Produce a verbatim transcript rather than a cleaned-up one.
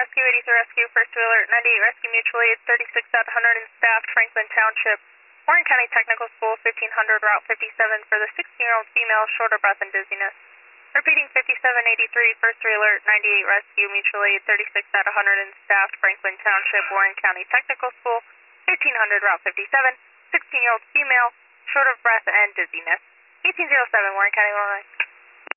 Rescue, eighty-three Rescue, First Alert, ninety-eight Rescue, Mutual Aid, thirty-six out one hundred in staff, Franklin Township, Warren County Technical School, fifteen hundred, Route fifty-seven, for the sixteen-year-old female, short of breath and dizziness. Repeating fifty-seven eighty-three, First Alert, ninety-eight Rescue, Mutual Aid, thirty-six out one hundred in staff, Franklin Township, Warren County Technical School, fifteen hundred, Route fifty-seven, sixteen-year-old female, short of breath and dizziness. eighteen oh seven, Warren County, Illinois.